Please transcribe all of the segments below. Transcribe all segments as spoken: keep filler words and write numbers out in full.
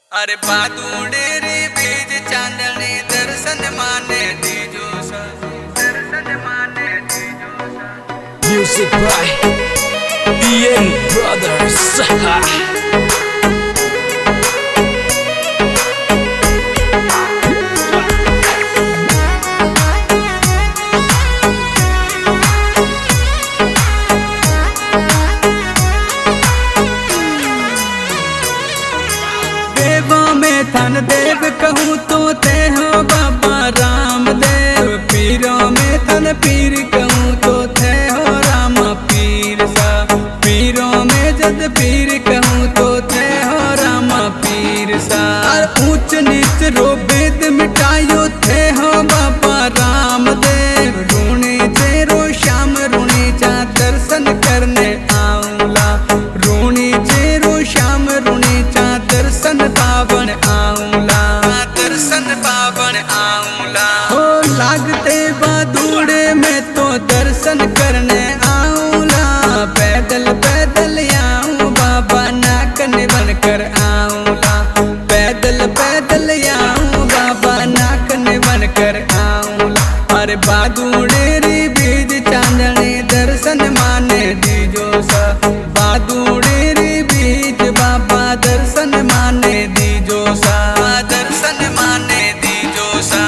अरे बादूड़े रे बीज चांदनी दर्शन माने दीजो सा दर्शन माने दीजो सा। Music by B N Brothers. थन देव कहूँ तो ते हो बाबा रामदेव। पीरों में थन पीर कहूँ तो थे हो राम पीर सा। पीरों में जद पीर कहूँ तो थे हो राम पीर सा। ऊंच नीच रो भेद मिटायो थे हो बाबा रामदेव। रूणी चेरो श्याम रूणी चा दर्शन करने आऊला। रूणी चेरो श्याम रूणी चा दर्शन पावन आऊला। दर्शन पावन आऊला हो लागते बादूड़े में तो दर्शन करने आऊला। पैदल पैदल आऊं बाबा नाकन बनकर आऊला। पैदल पैदल आऊं बाबा नाकन बनकर आऊला। अरे बादूड़े रे बीज चांदनी दर्शन माने दीजो सा। बादूड़े रे बीज बाबा दर्शन माने दीजो सा। दर्शन माने दीजो सा।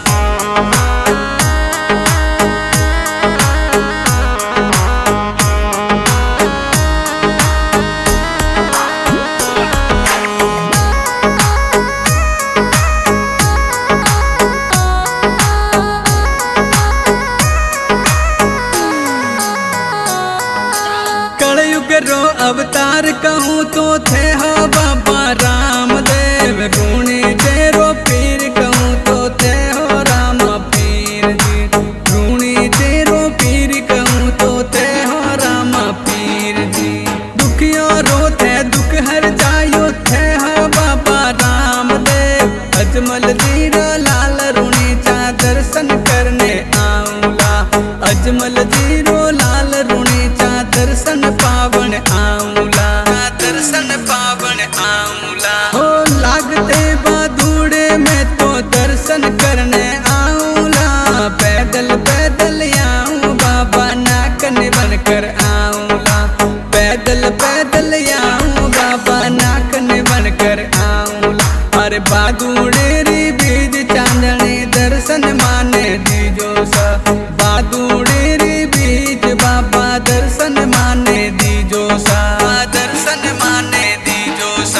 कलयुग रो अवतार कहूँ तो थे हो बाबा रामदेव। रूणी चेरो पीर कहूँ तो थे हो राम पीर जी। रूणी चेरो पीर कहूँ तो थे हो राम पीर जी। दुखियों रो थे दुख हर जायो थे हो बाबा रामदेव। अजमल जीरो लाल रूणी चा दर्शन करने आऊला। अजमल जीरो लाल रूणी चा दर्शन पावन आऊला। दर्शन पावन आऊला हो लागते बादूड़े में तो दर्शन करने आऊला। पैदल पैदल आऊं बाबा नाकन बनकर आऊला। पैदल पैदल आऊं बाबा नाकन बनकर आऊला। अरे बादूड़े रे बीज चांदनी दर्शन माने दीजो सा। बादूड़े रे बीज बाबा दर्शन माने दीजो सा। दर्शन माने दीजो सा।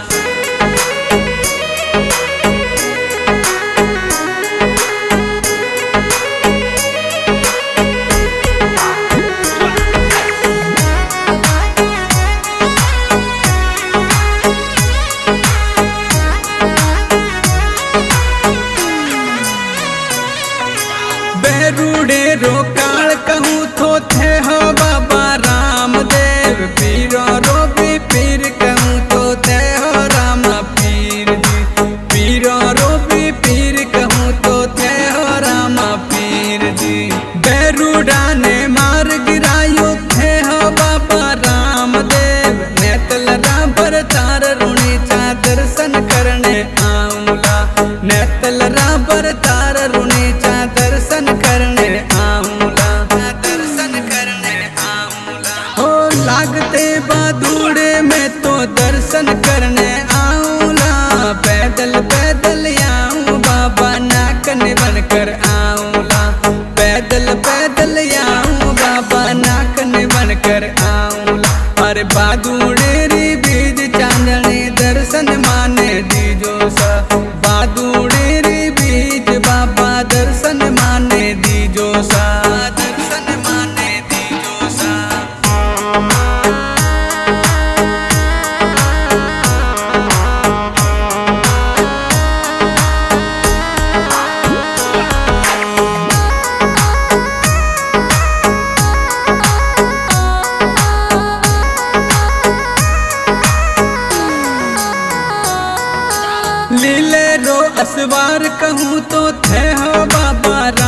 बेरूड़े रो काल कहूँ तो थे हो बाबा रामदेव। पीरो रो भी पीर कहूँ तो थे हो राम पीर जी। पीरो रो भी पीर कहूँ तो थे हो राम पीर जी। बेरूड़ा ने मार गिरायो थे हो बाबा रामदेव। नेतल राबर तार रूणी चा दर्शन करने आऊला। नेतल राबर तार रूणी चा दर्शन करने आऊला। दर्शन करने आऊला हो लागते बादूड़े में तो दर्शन करने आऊला। पैदल पैदल आऊं बाबा नाकन बनकर आऊला। पैदल पैदल आऊं बाबा नाकन बनकर आऊला। अरे बादूड़े रे बीज चांदनी दर्शन माने दीजो सा। बादूड़े रे बीज बाबा दर्शन माने दीजो सा। दर्शन माने दीजो सा। लीले रो असवार कहूँ तो थे हो बाबा